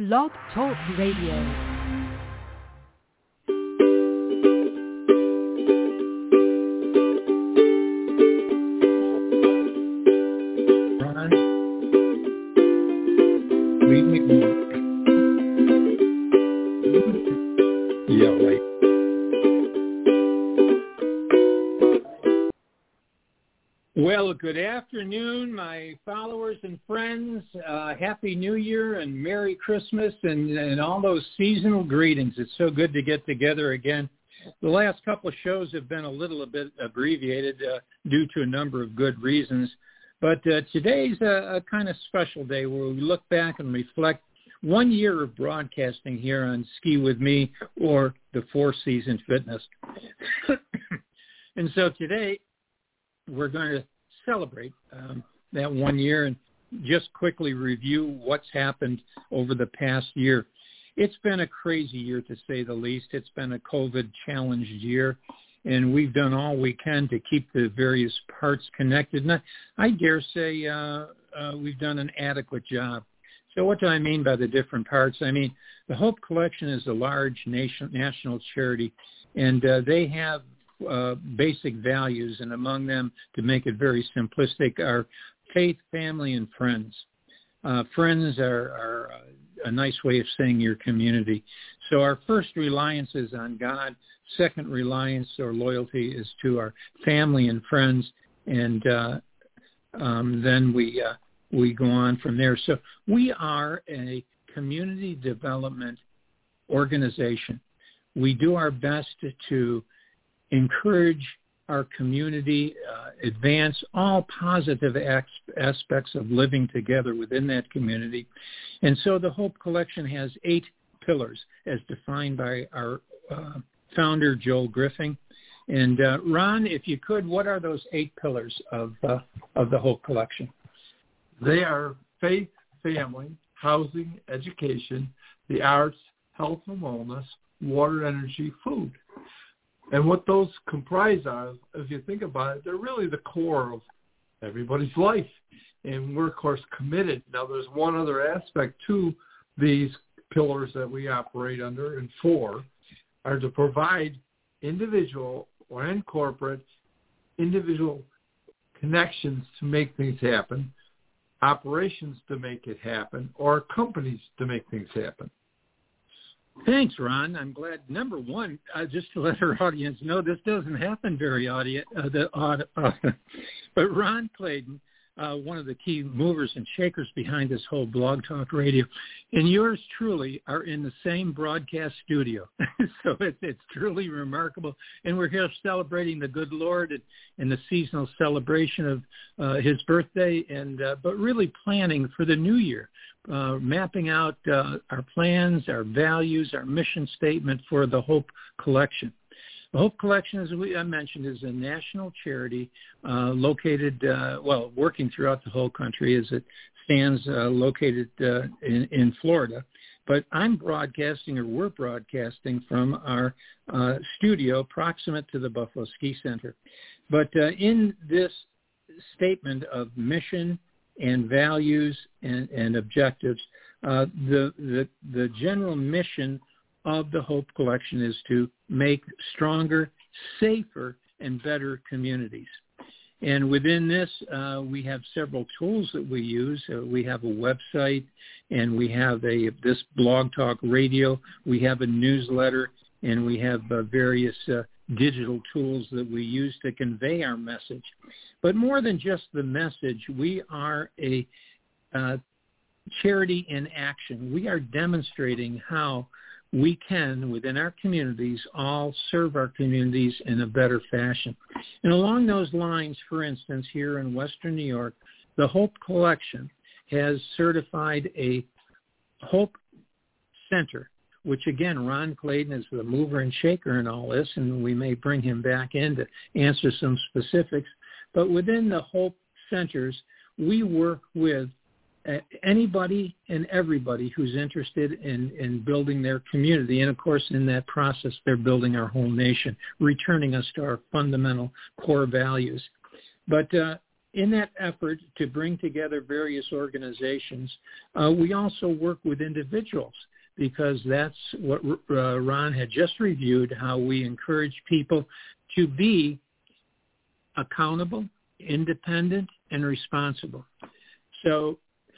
Blog Talk Radio. Well, good afternoon, my followers and friends. Happy New Year and Merry Christmas and all those seasonal greetings. It's so good to get together again. The last couple of shows have been a little bit abbreviated due to a number of good reasons. But today's a kind of special day where we look back and reflect 1 year of broadcasting here on Ski With Me or the Four Seasons Fitness. And so today we're going to celebrate that 1 year and just quickly review what's happened over the past year. It's been a crazy year, to say the least. It's been a COVID-challenged year, and we've done all we can to keep the various parts connected. And I dare say we've done an adequate job. So what do I mean by the different parts? I mean, the Hope Collection is a large national charity, and they have basic values, and among them, to make it very simplistic, are faith, family, and friends. Friends are a nice way of saying your community. So our first reliance is on God. Second reliance or loyalty is to our family and friends, and then we go on from there. So we are a community development organization. We do our best to encourage our community, advance all positive aspects of living together within that community. And so the Hope Collection has 8 pillars as defined by our founder, Joel Griffin. And Ron, if you could, what are those 8 pillars of the Hope Collection? They are faith, family, housing, education, the arts, health and wellness, water, energy, food. And what those comprise of, if you think about it, they're really the core of everybody's life. And we're, of course, committed. Now, there's one other aspect to these pillars that we operate under, and 4 are to provide individual and corporate individual connections to make things happen, operations to make it happen, or companies to make things happen. Thanks, Ron. I'm glad. Number one, just to let our audience know, this doesn't happen very often. But Ron Clayton, one of the key movers and shakers behind this whole Blog Talk Radio, and yours truly are in the same broadcast studio. So it's truly remarkable. And we're here celebrating the good Lord and the seasonal celebration of his birthday, and but really planning for the new year. Mapping out our plans, our values, our mission statement for the Hope Collection. The Hope Collection, as I mentioned, is a national charity located, working throughout the whole country as it stands located in Florida. But we're broadcasting from our studio proximate to the Buffalo Ski Center. But in this statement of mission and values and objectives, the general mission of the Hope Collection is to make stronger, safer, and better communities. And within this, we have several tools that we use. We have a website, and we have this Blog Talk Radio. We have a newsletter, and we have various digital tools that we use to convey our message. But more than just the message, we are a charity in action. We are demonstrating how we can, within our communities, all serve our communities in a better fashion. And along those lines, for instance, here in Western New York, the Hope Collection has certified a Hope Center, which, again, Ron Clayton is the mover and shaker in all this, and we may bring him back in to answer some specifics. But within the Hope Centers, we work with anybody and everybody who's interested in building their community. And, of course, in that process, they're building our whole nation, returning us to our fundamental core values. But in that effort to bring together various organizations, we also work with individuals, because that's what Ron had just reviewed, how we encourage people to be accountable, independent, and responsible. So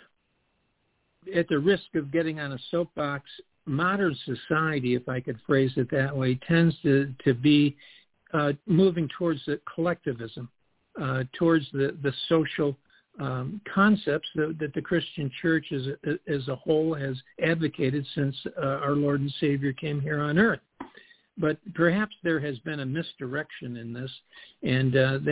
at the risk of getting on a soapbox, modern society, if I could phrase it that way, tends to be moving towards the collectivism, towards the social concepts that the Christian church as a whole has advocated since our Lord and Savior came here on earth. But perhaps there has been a misdirection in this, and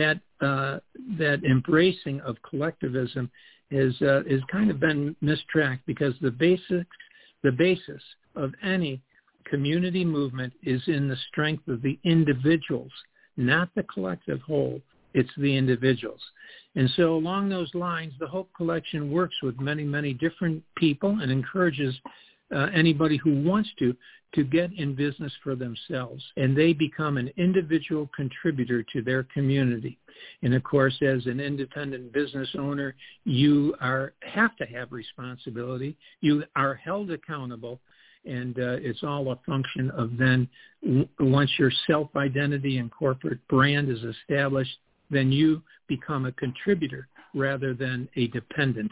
that embracing of collectivism is kind of been mistracked, because the basis of any community movement is in the strength of the individuals, not the collective whole. It's the individuals. And so along those lines, the Hope Collection works with many, many different people and encourages anybody who wants to get in business for themselves. And they become an individual contributor to their community. And of course, as an independent business owner, you have to have responsibility. You are held accountable. And it's all a function of then, once your self-identity and corporate brand is established, then you become a contributor rather than a dependent.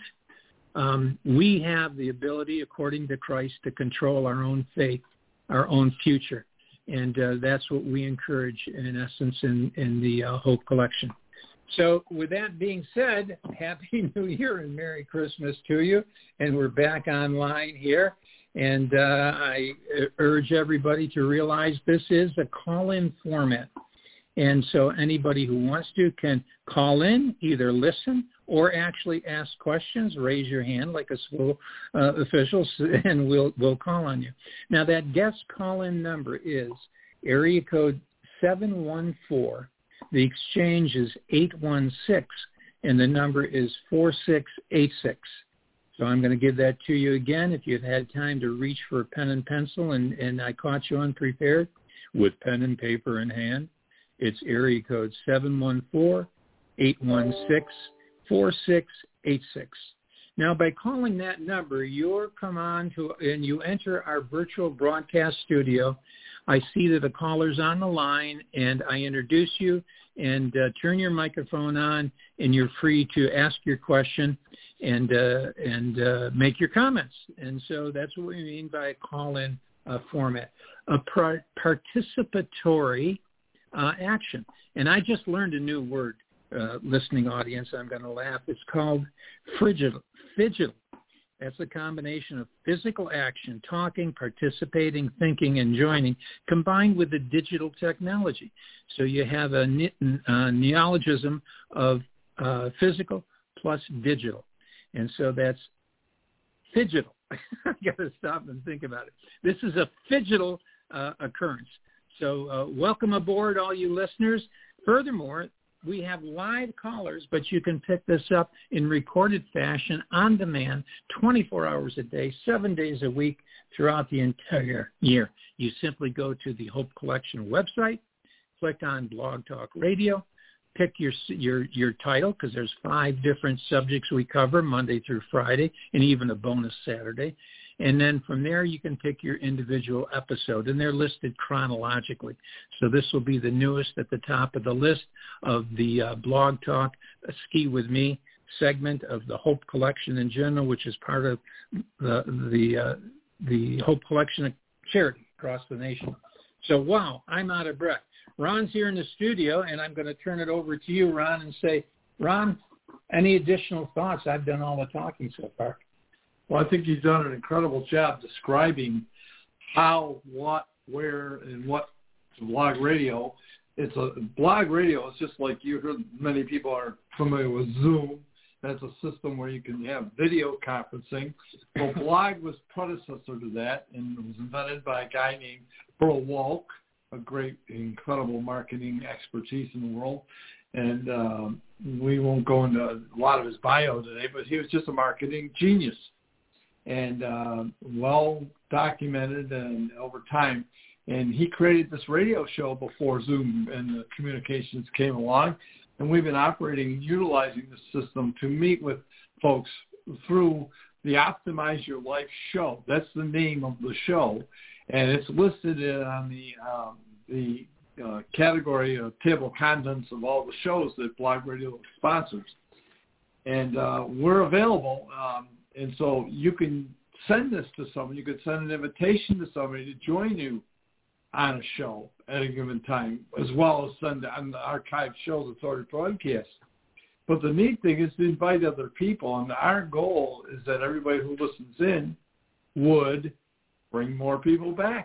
We have the ability, according to Christ, to control our own fate, our own future. And that's what we encourage, in essence, in the Hope Collection. So with that being said, Happy New Year and Merry Christmas to you. And we're back online here. And I urge everybody to realize this is a call-in format. And so anybody who wants to can call in, either listen or actually ask questions. Raise your hand like a school official, and we'll call on you. Now, that guest call-in number is area code 714. The exchange is 816, and the number is 4686. So I'm going to give that to you again. If you've had time to reach for a pen and pencil and I caught you unprepared, with pen and paper in hand, it's area code 714-816-4686. Now, by calling that number, you'll come on to, and you enter our virtual broadcast studio. I see that a caller's on the line, and I introduce you and turn your microphone on, and you're free to ask your question and make your comments. And so that's what we mean by a call-in format, a participatory action. And I just learned a new word, listening audience. I'm going to laugh. It's called phygital. That's a combination of physical action, talking, participating, thinking, and joining, combined with the digital technology. So you have a neologism of physical plus digital. And so that's phygital. I got to stop and think about it. This is a phygital occurrence. So welcome aboard, all you listeners. Furthermore, we have live callers, but you can pick this up in recorded fashion on demand, 24 hours a day, 7 days a week throughout the entire year. You simply go to the Hope Collection website, click on Blog Talk Radio, pick your title, because there's 5 different subjects we cover Monday through Friday, and even a bonus Saturday. And then from there, you can pick your individual episode, and they're listed chronologically. So this will be the newest at the top of the list of the Blog Talk Ski With Me segment of the Hope Collection in general, which is part of the Hope Collection charity across the nation. So, wow, I'm out of breath. Ron's here in the studio, and I'm going to turn it over to you, Ron, and say, Ron, any additional thoughts? I've done all the talking so far. Well, I think you've done an incredible job describing how, what, where, and what blog radio. It's a blog radio. It's just like you heard. Many people are familiar with Zoom. That's a system where you can have video conferencing. Well, blog was predecessor to that, and it was invented by a guy named Earl Walk, a great, incredible marketing expertise in the world. And we won't go into a lot of his bio today, but he was just a marketing genius. And well documented and over time. And he created this radio show before Zoom and the communications came along. And we've been operating and utilizing the system to meet with folks through the Optimize Your Life show. That's the name of the show. And it's listed on the category of table of contents of all the shows that Blog Radio sponsors. And we're available. And so you can send this to someone. You could send an invitation to somebody to join you on a show at a given time, as well as send on the archived show that's already broadcast. But the neat thing is to invite other people, and our goal is that everybody who listens in would bring more people back.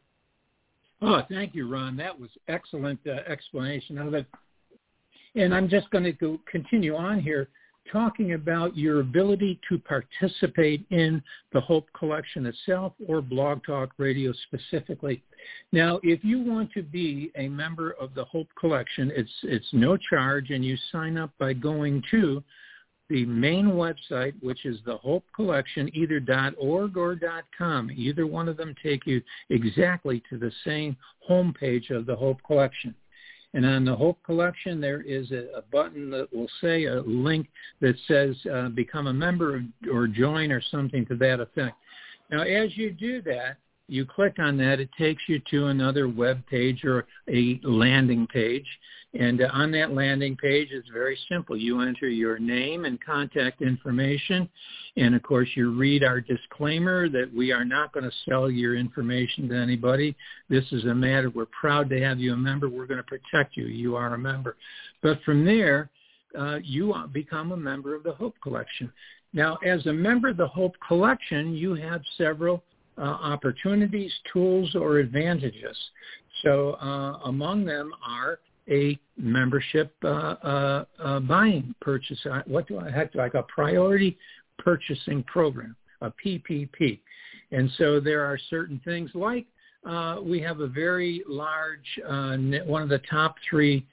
Oh, thank you, Ron. That was excellent explanation of it. And I'm just going to continue on here talking about your ability to participate in the Hope Collection itself or Blog Talk Radio specifically. Now, if you want to be a member of the Hope Collection, it's no charge, and you sign up by going to the main website, which is the Hope Collection, either .org or .com. Either one of them take you exactly to the same homepage of the Hope Collection. And on the Hope Collection, there is a button that will say a link that says become a member or join or something to that effect. Now, as you do that, you click on that, it takes you to another web page or a landing page. And on that landing page, it's very simple. You enter your name and contact information. And, of course, you read our disclaimer that we are not going to sell your information to anybody. This is a matter, we're proud to have you a member. We're going to protect you. You are a member. But from there, you become a member of the Hope Collection. Now, as a member of the Hope Collection, you have several opportunities, tools, or advantages. So among them are a membership buying purchase. What do I have? Like a priority purchasing program, a PPP. And so there are certain things like we have a very large, one of the top three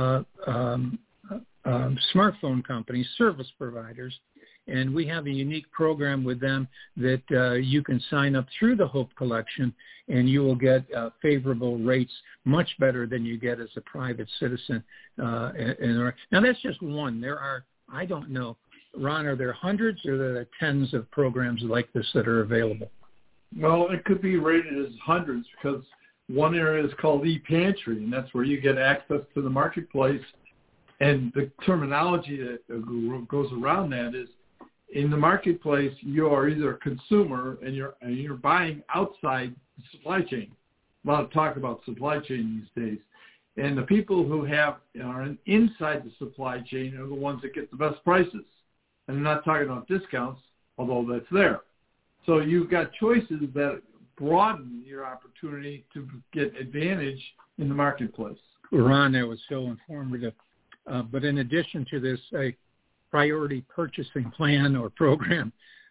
smartphone companies, service providers, and we have a unique program with them that you can sign up through the Hope Collection, and you will get favorable rates, much better than you get as a private citizen. Now, that's just one. There are, I don't know, Ron, are there hundreds or are there tens of programs like this that are available? Well, it could be rated as hundreds because one area is called ePantry, and that's where you get access to the marketplace. And the terminology that goes around that is, in the marketplace, you are either a consumer and you're buying outside the supply chain. A lot of talk about supply chain these days. And the people who are inside the supply chain are the ones that get the best prices. And I'm not talking about discounts, although that's there. So you've got choices that broaden your opportunity to get advantage in the marketplace. Ron, that was so informative. But in addition to this, priority purchasing plan or program,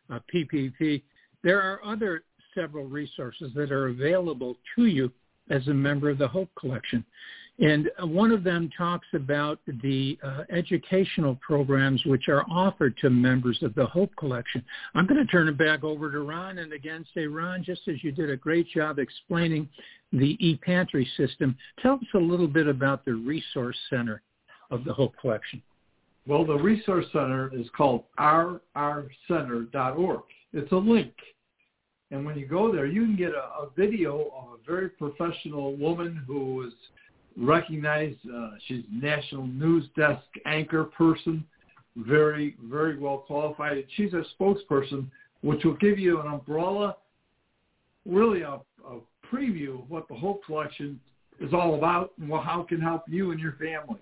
PPP, there are other several resources that are available to you as a member of the Hope Collection. And one of them talks about the educational programs which are offered to members of the Hope Collection. I'm going to turn it back over to Ron and again say, Ron, just as you did a great job explaining the ePantry system, tell us a little bit about the Resource Center of the Hope Collection. Well, the Resource Center is called rrcenter.org. It's a link. And when you go there, you can get a video of a very professional woman who is recognized. She's National News Desk anchor person, very, very well qualified. She's a spokesperson, which will give you an umbrella, really a preview of what the Hope Collection is all about and how it can help you and your family.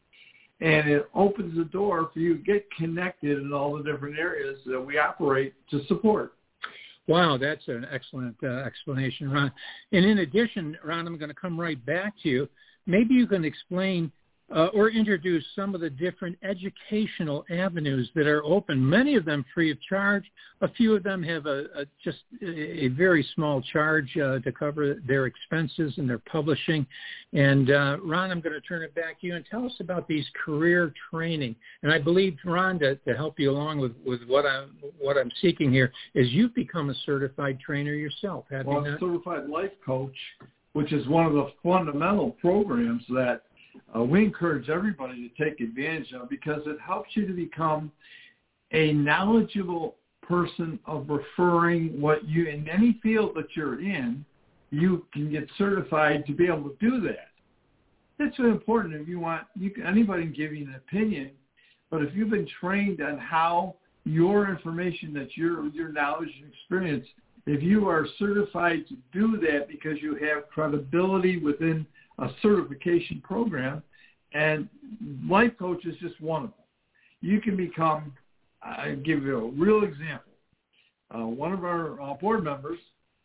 And it opens the door for you to get connected in all the different areas that we operate to support. Wow, that's an excellent explanation, Ron. And in addition, Ron, I'm going to come right back to you. Maybe you can explain or introduce some of the different educational avenues that are open, many of them free of charge. A few of them have just a very small charge to cover their expenses and their publishing. And Ron, I'm going to turn it back to you and tell us about these career training. And I believe, Ron, to help you along with what I'm seeking here, is you've become a certified trainer yourself, have you not? I'm a certified life coach, which is one of the fundamental programs that we encourage everybody to take advantage of, because it helps you to become a knowledgeable person of referring what you, in any field that you're in, you can get certified to be able to do that. That's really important. If you want, anybody can give you an opinion, but if you've been trained on how your information, that your knowledge and experience, if you are certified to do that because you have credibility within a certification program, and life coach is just one of them. You can become, I'll give you a real example. One of our board members,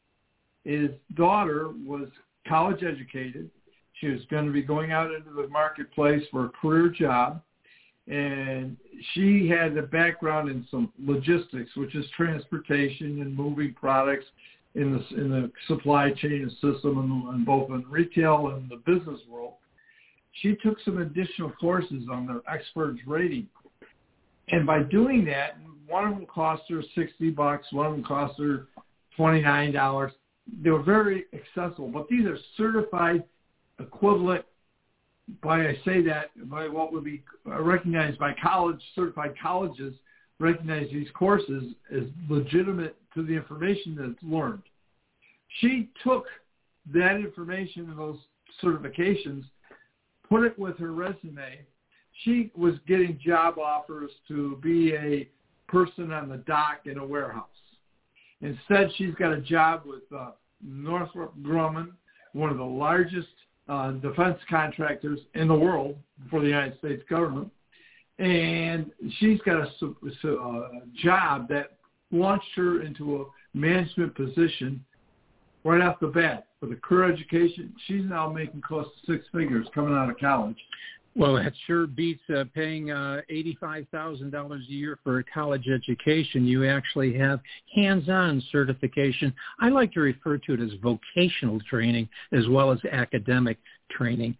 his daughter was college educated. She was going to be going out into the marketplace for a career job, and she had a background in some logistics, which is transportation and moving products in the supply chain system, and both in retail and the business world. She took some additional courses on their experts rating, and by doing that, one of them cost her $60, one of them cost her $29. They were very accessible, but these are certified equivalent, by what would be recognized by certified colleges recognize these courses as legitimate to the information that's learned. She took that information and those certifications, put it with her resume. She was getting job offers to be a person on the dock in a warehouse. Instead, she's got a job with Northrop Grumman, one of the largest defense contractors in the world for the United States government. And she's got a job that launched her into a management position right off the bat. With a career education, she's now making close to six figures coming out of college. Well, that sure beats paying $85,000 a year for a college education. You actually have hands-on certification. I like to refer to it as vocational training as well as academic training.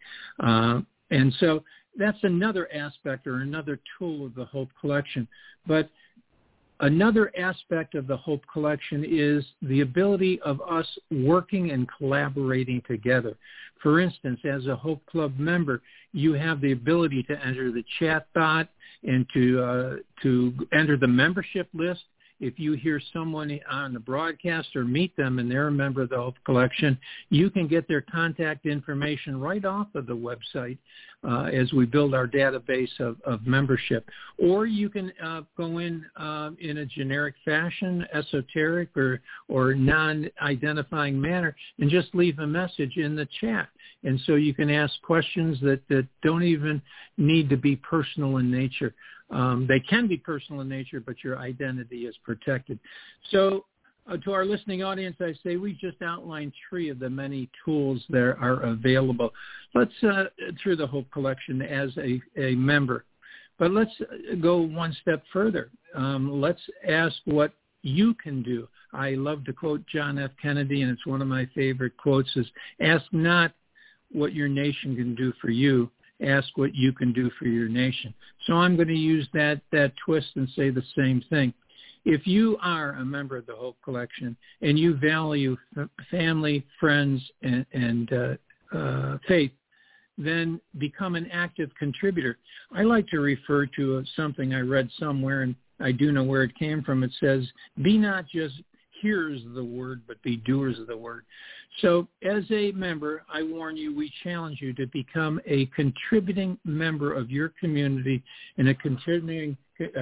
And so that's another aspect or another tool of the Hope Collection. But another aspect of the Hope Collection is the ability of us working and collaborating together. For instance, as a Hope Club member, you have the ability to enter the chat bot and to enter the membership list. If you hear someone on the broadcast or meet them and they're a member of the Hope Collection, you can get their contact information right off of the website as we build our database of membership. Or you can go in a generic fashion, esoteric or non-identifying manner, and just leave a message in the chat. And so you can ask questions that don't even need to be personal in nature. They can be personal in nature, but your identity is protected. So to our listening audience, I say we just outlined 3 of the many tools that are available. Let's through the Hope Collection as a member. But let's go one step further. Let's ask what you can do. I love to quote John F. Kennedy, and it's one of my favorite quotes, is ask not what your nation can do for you, ask what you can do for your nation. So I'm going to use that twist and say the same thing. If you are a member of the Hope Collection and you value family, friends, and faith, then become an active contributor. I like to refer to something I read somewhere, and I do know where it came from. It says, be not just hearers of the word, but be doers of the word. So as a member, I warn you, we challenge you to become a contributing member of your community and a contributing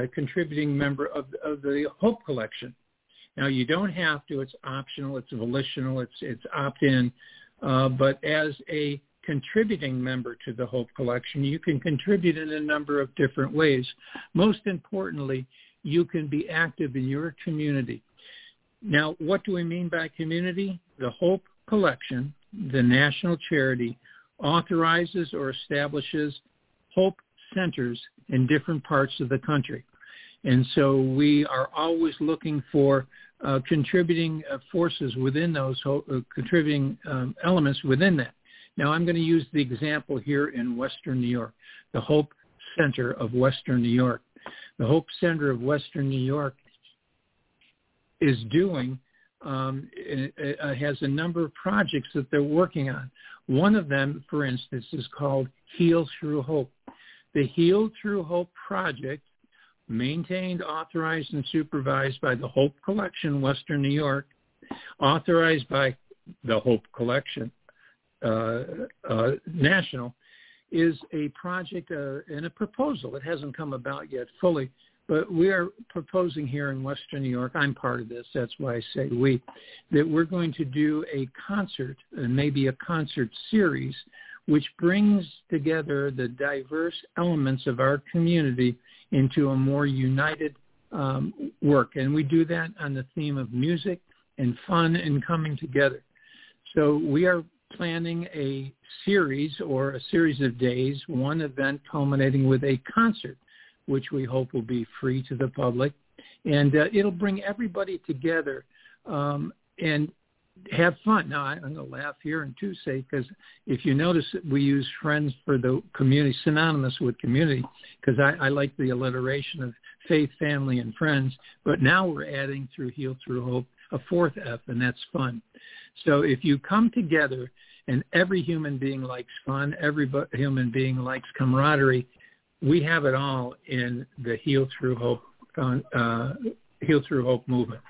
member of the Hope Collection. Now, you don't have to. It's optional. It's volitional. It's opt-in. But as a contributing member to the Hope Collection, you can contribute in a number of different ways. Most importantly, you can be active in your community. Now, what do we mean by community? The Hope Collection, the national charity, authorizes or establishes Hope Centers in different parts of the country. And so we are always looking for contributing forces within those, contributing elements within that. Now, I'm going to use the example here in Western New York, the Hope Center of Western New York. The Hope Center of Western New York is doing has a number of projects that they're working on. One of them, for instance, is called Heal Through Hope. The Heal Through Hope project, maintained, authorized, and supervised by the Hope Collection, Western New York, authorized by the Hope Collection National, is a project and a proposal. It hasn't come about yet fully, but we are proposing here in Western New York, I'm part of this, that's why I say we, that we're going to do a concert, and maybe a concert series, which brings together the diverse elements of our community into a more united work. And we do that on the theme of music and fun and coming together. So we are planning a series or a series of days, one event culminating with a concert, which we hope will be free to the public. And it'll bring everybody together and have fun. Now, I'm going to laugh here and too say, because if you notice, we use friends for the community, synonymous with community, because I like the alliteration of faith, family, and friends. But now we're adding through Heal Through Hope a fourth F, and that's fun. So if you come together, and every human being likes fun, every human being likes camaraderie, we have it all in the Heal Through Hope movement.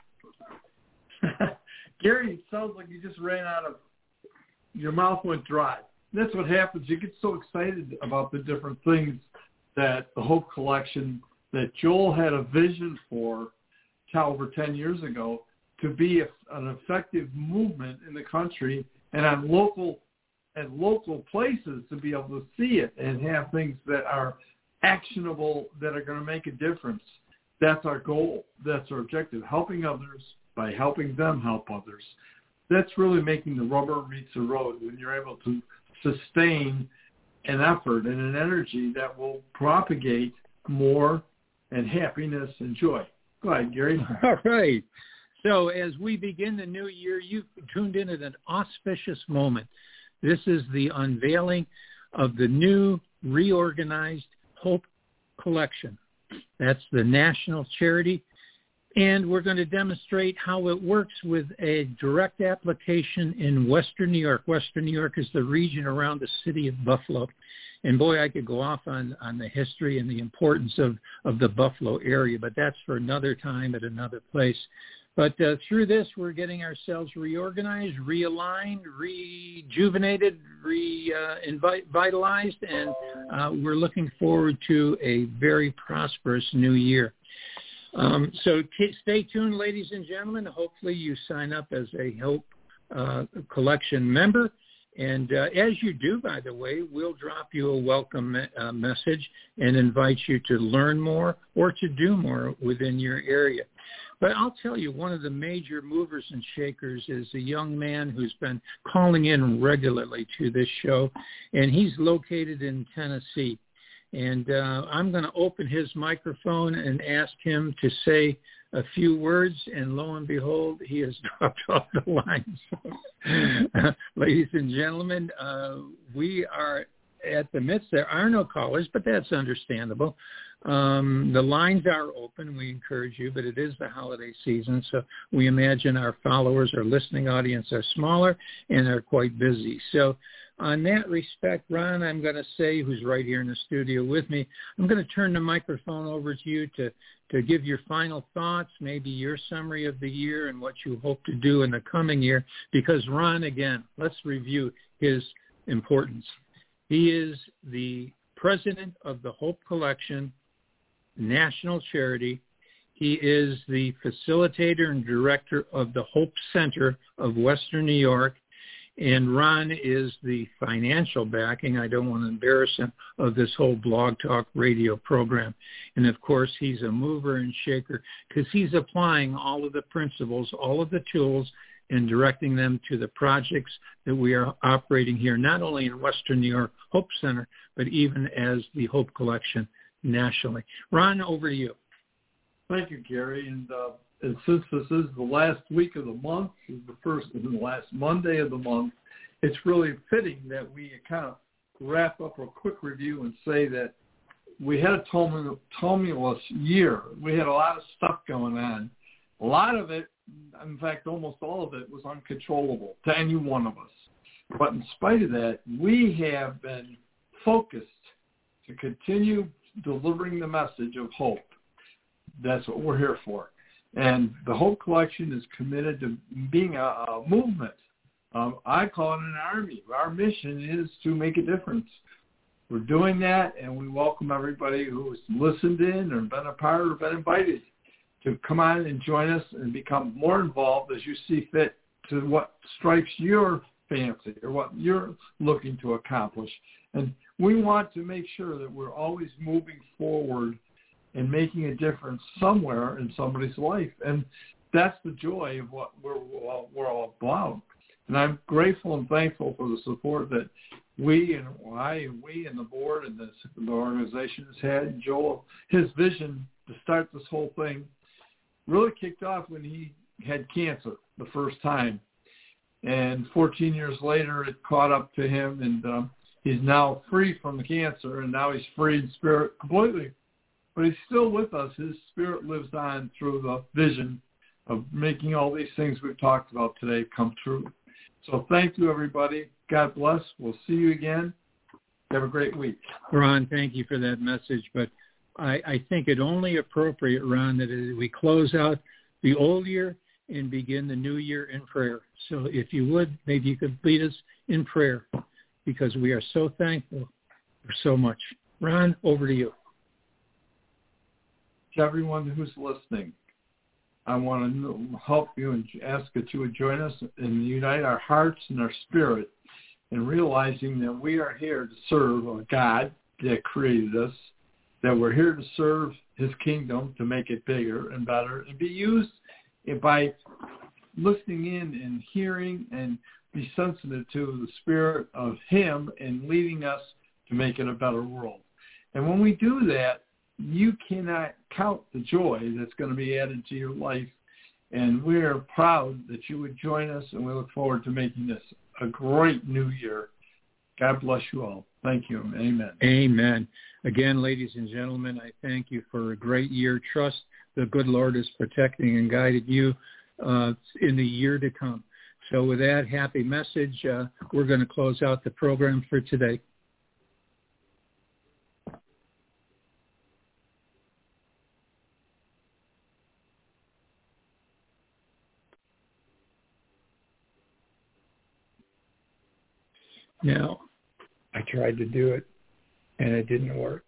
Gary, it sounds like you just ran out of, your mouth went dry. That's what happens. You get so excited about the different things that the Hope Collection, that Joel had a vision for over 10 years ago, to be an effective movement in the country and on local places, to be able to see it and have things that are actionable, that are going to make a difference. That's our goal. That's our objective, helping others by helping them help others. That's really making the rubber meets the road, when you're able to sustain an effort and an energy that will propagate more and happiness and joy. Go ahead, Gary. All right. So as we begin the new year, you've tuned in at an auspicious moment. This is the unveiling of the new reorganized Hope Collection. That's the national charity. And we're going to demonstrate how it works with a direct application in Western New York. Western New York is the region around the city of Buffalo. And boy, I could go off on the history and the importance of the Buffalo area, but that's for another time at another place. But through this, we're getting ourselves reorganized, realigned, rejuvenated, revitalized, and we're looking forward to a very prosperous new year. So stay tuned, ladies and gentlemen. Hopefully you sign up as a Hope Collection member. And as you do, by the way, we'll drop you a welcome message and invite you to learn more or to do more within your area. But I'll tell you, one of the major movers and shakers is a young man who's been calling in regularly to this show, and he's located in Tennessee. And I'm going to open his microphone and ask him to say a few words, and lo and behold, he has dropped off the line. So, ladies and gentlemen, we are at the midst. There are no callers, but that's understandable. The lines are open. We encourage you, but it is the holiday season, so we imagine our followers, our listening audience are smaller and are quite busy. So on that respect, Ron, I'm going to say, who's right here in the studio with me, I'm going to turn the microphone over to you to give your final thoughts, maybe your summary of the year and what you hope to do in the coming year, because Ron, again, let's review his importance. He is the president of the Hope Collection National Charity. He is the facilitator and director of the Hope Center of Western New York. And Ron is the financial backing, I don't want to embarrass him, of this whole Blog Talk radio program. And, of course, he's a mover and shaker because he's applying all of the principles, all of the tools, and directing them to the projects that we are operating here, not only in Western New York Hope Center, but even as the Hope Collection nationally. Ron, over to you. Thank you, Gary. And since this is the last week of the month, the last Monday of the month, it's really fitting that we kind of wrap up a quick review and say that we had a tumultuous year. We had a lot of stuff going on. A lot of it in fact, almost all of it was uncontrollable to any one of us. But in spite of that, we have been focused to continue delivering the message of hope. That's what we're here for. And the Hope Collection is committed to being a movement. I call it an army. Our mission is to make a difference. We're doing that, and we welcome everybody who has listened in or been a part or been invited to come on and join us and become more involved as you see fit to what strikes your fancy or what you're looking to accomplish. And we want to make sure that we're always moving forward and making a difference somewhere in somebody's life. And that's the joy of what we're all about. And I'm grateful and thankful for the support that we and the board and the organization has had. Joel, his vision to start this whole thing really kicked off when he had cancer the first time. And 14 years later, it caught up to him, and he's now free from the cancer, and now he's free in spirit completely. But he's still with us. His spirit lives on through the vision of making all these things we've talked about today come true. So thank you, everybody. God bless. We'll see you again. Have a great week. Ron, thank you for that message. But I think it only appropriate, Ron, that we close out the old year and begin the new year in prayer. So if you would, maybe you could lead us in prayer, because we are so thankful for so much. Ron, over to you. To everyone who's listening, I want to help you and ask that you would join us and unite our hearts and our spirit in realizing that we are here to serve a God that created us, that we're here to serve his kingdom, to make it bigger and better, and be used by listening in and hearing and be sensitive to the spirit of him and leading us to make it a better world. And when we do that, you cannot count the joy that's going to be added to your life. And we are proud that you would join us, and we look forward to making this a great new year. God bless you all. Thank you. Amen. Amen. Again, ladies and gentlemen, I thank you for a great year. Trust the good Lord is protecting and guiding you in the year to come. So with that happy message, we're going to close out the program for today. Now, I tried to do it, and it didn't work.